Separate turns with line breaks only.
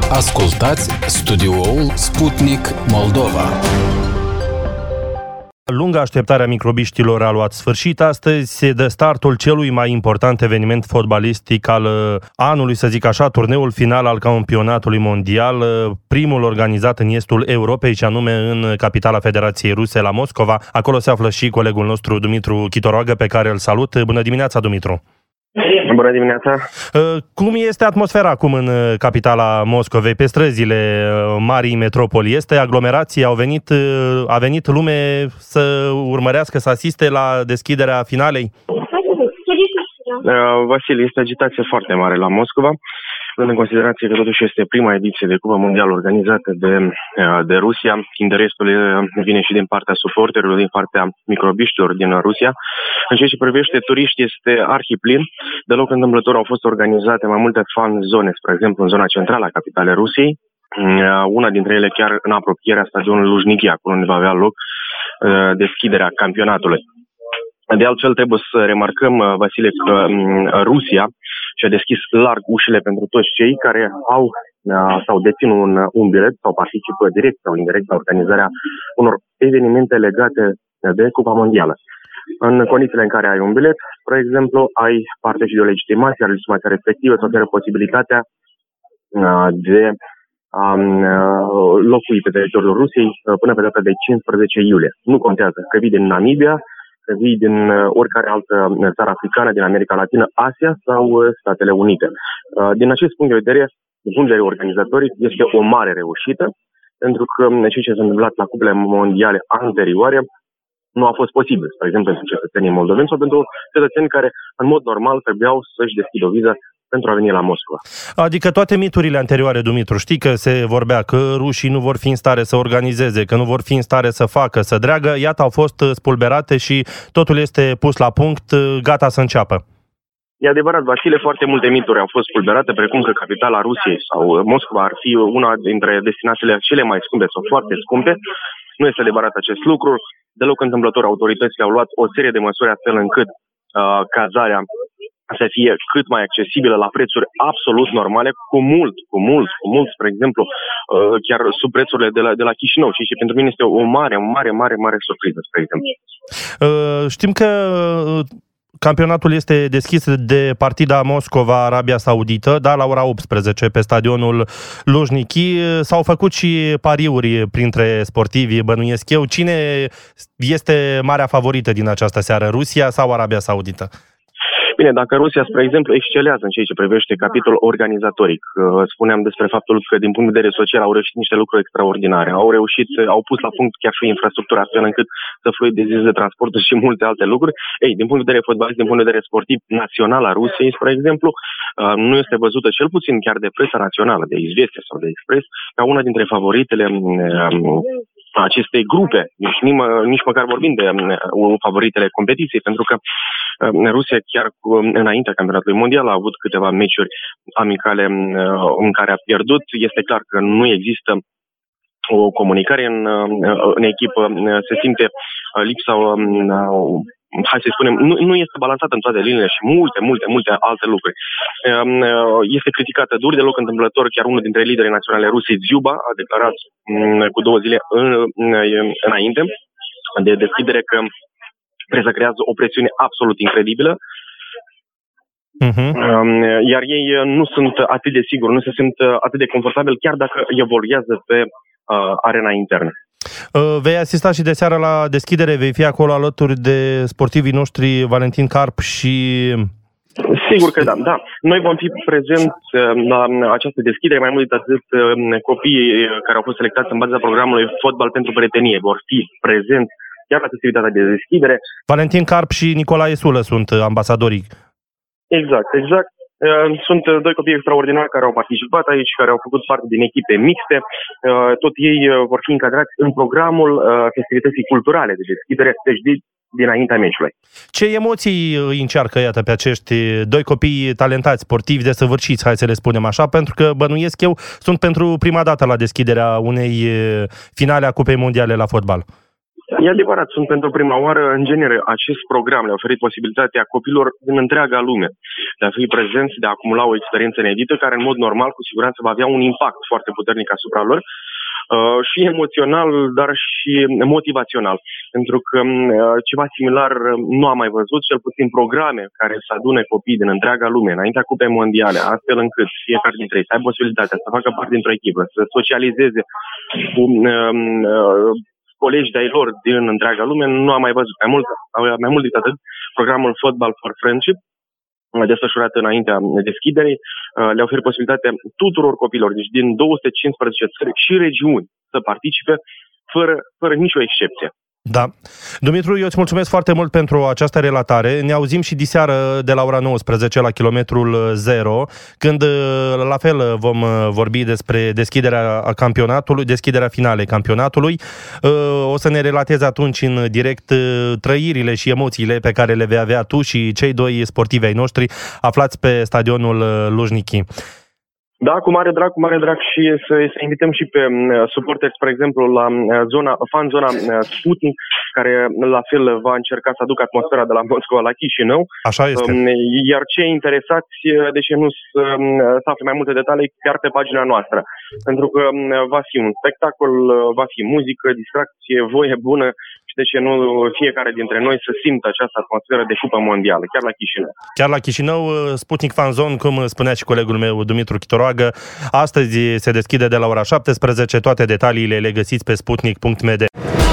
Ascultați studioul Sputnik Moldova.
Lunga așteptare a microbiștilor a luat sfârșit. Astăzi se dă startul celui mai important eveniment fotbalistic al anului, să zic așa, turneul final al campionatului mondial, primul organizat în estul Europei, și anume în capitala Federației Ruse, la Moscova. Acolo se află și colegul nostru, Dumitru Chitoroagă, pe care îl salut. Bună dimineața, Dumitru!
Bună dimineața!
Cum este atmosfera acum în capitala Moscovei, pe străzile marii metropoli? Este aglomerație? A venit lume să urmărească, să asiste la deschiderea finalei?
Vasile, este agitație foarte mare la Moscova, luând în considerație că totuși este prima ediție de Cupa Mondială organizată de Rusia. Interesul vine și din partea suporterilor, din partea microbiștilor din Rusia. În ceea ce privește turiști, este arhiplin. Deloc întâmplător au fost organizate mai multe fan zone, spre exemplu în zona centrală a capitalei Rusiei. Una dintre ele chiar în apropierea stadionului Lujniki, acolo unde va avea loc deschiderea campionatului. De altfel, trebuie să remarcăm, Vasile, că Rusia și-a deschis larg ușile pentru toți cei care au sau dețin un bilet sau participă direct sau indirect la organizarea unor evenimente legate de Cupa Mondială. În condițiile în care ai un bilet, spre exemplu, ai parte și de o legitimație, iar legitimația respectivă îți oferă posibilitatea de a locui pe teritoriul Rusiei până pe data de 15 iulie. Nu contează că vii din Namibia, că vii din oricare altă țară africană, din America Latină, Asia sau Statele Unite. Din acest punct de vedere, din punct de vedere organizatoric, este o mare reușită, pentru că ceea ce s-a întâmplat la cupele mondiale anterioare nu a fost posibil, spre exemplu, pentru cetățenii moldoveni sau pentru cetățeni care, în mod normal, trebuiau să-și deschidă o viză pentru a veni la Moscova.
Adică toate miturile anterioare, Dumitru, știi că se vorbea că rușii nu vor fi în stare să organizeze, că nu vor fi în stare să facă, să dreagă, iată, au fost spulberate și totul este pus la punct, gata să înceapă.
E adevărat, Vasile, foarte multe mituri au fost spulberate, precum că capitala Rusiei sau Moscova ar fi una dintre destinațiile cele mai scumpe sau foarte scumpe. Nu este adevărat acest lucru. Deloc întâmplător, autoritățile au luat o serie de măsuri astfel încât cazarea să fie cât mai accesibilă la prețuri absolut normale, cu mult, spre exemplu, chiar sub prețurile de la Chișinău. Și pentru mine este o mare surpriză, spre exemplu.
Știm că campionatul este deschis de partida Moscova-Arabia Saudită, la ora 18 pe stadionul Lujniki. S-au făcut și pariuri printre sportivi, bănuiesc eu. Cine este marea favorită din această seară, Rusia sau Arabia Saudită?
Bine, dacă Rusia, spre exemplu, excelează în ceea ce privește capitolul organizatoric, spuneam despre faptul că din punct de vedere social au reușit niște lucruri extraordinare. Au pus la punct chiar și infrastructura astfel încât să fluidizeze transportul și multe alte lucruri. Din punct de vedere fotbalist, din punct de vedere sportiv național a Rusiei, spre exemplu, nu este văzută cel puțin chiar de presa națională, de Izvestia sau de Express, ca una dintre favoritele acestei grupe, nici măcar vorbim de favoritele competiției, pentru că Rusia chiar înaintea campionatului mondial a avut câteva meciuri amicale în care a pierdut. Este clar că nu există o comunicare în echipă, se simte lipsa, hai să spunem, nu este balansată în toate liniile și multe alte lucruri. Este criticată dur, deloc întâmplător, chiar unul dintre liderii naționale Rusiei, Dziuba, a declarat cu 2 zile înainte de deschidere că presa creează o presiune absolut incredibilă, iar ei nu sunt atât de siguri, nu se simt atât de confortabil, chiar dacă evoluează pe arena internă.
Vei asista și de seară la deschidere, vei fi acolo alături de sportivii noștri Valentin Carp și...
Sigur că da. Noi vom fi prezenți la această deschidere, mai mult de atât copiii care au fost selectați în baza programului Fotbal pentru Prietenie vor fi prezenți chiar la festivitatea de deschidere.
Valentin Carp și Nicolae Sulă sunt ambasadorii.
Exact. Sunt 2 copii extraordinari care au participat aici, care au făcut parte din echipe mixte. Tot ei vor fi încadrați în programul festivității culturale de deschidere, deci dinaintea meciului.
Ce emoții îi încearcă, iată, pe acești 2 copii talentați, sportivi, desăvârșiți, hai să le spunem așa, pentru că, bănuiesc eu, sunt pentru prima dată la deschiderea unei finale a Cupei Mondiale la fotbal.
E adevărat, sunt pentru prima oară, în genere, acest program le-a oferit posibilitatea copilor din întreaga lume de a fi prezenți, de a acumula o experiență inedită care, în mod normal, cu siguranță va avea un impact foarte puternic asupra lor, și emoțional, dar și motivațional. Pentru că ceva similar nu am mai văzut, cel puțin programe care să adune copii din întreaga lume, înaintea Cupei Mondiale, astfel încât fiecare dintre ei să aibă posibilitatea să facă parte dintr-o echipă, să socializeze cu colegi de-ai lor din întreaga lume, nu am mai văzut. Mai mult decât atât, programul Football for Friendship, desfășurat înaintea deschiderii, le oferă posibilitatea tuturor copilor, deci din 215 țări și regiuni, să participe fără nicio excepție.
Da. Dumitru, eu îți mulțumesc foarte mult pentru această relatare. Ne auzim și diseară de la ora 19 la kilometrul 0, când la fel vom vorbi despre deschiderea campionatului, deschiderea finalei campionatului. O să ne relatezi atunci în direct trăirile și emoțiile pe care le vei avea tu și cei doi sportivi ai noștri aflați pe stadionul Lujniki.
Da, cu mare drag și să invităm și pe suporteri, spre exemplu, la zona Sputnik, care la fel va încerca să aducă atmosfera de la Moscova la Chișinău.
Așa este.
Iar cei interesați, de ce nu să afle mai multe detalii chiar pe pagina noastră. Pentru că va fi un spectacol, va fi muzică, distracție, voie bună și de ce nu fiecare dintre noi să simtă această atmosferă de cupă mondială, chiar la Chișinău.
Chiar la Chișinău, Sputnik Fan Zone, cum spunea și colegul meu Dumitru Chitoroagă, astăzi se deschide de la ora 17, toate detaliile le găsiți pe sputnik.md.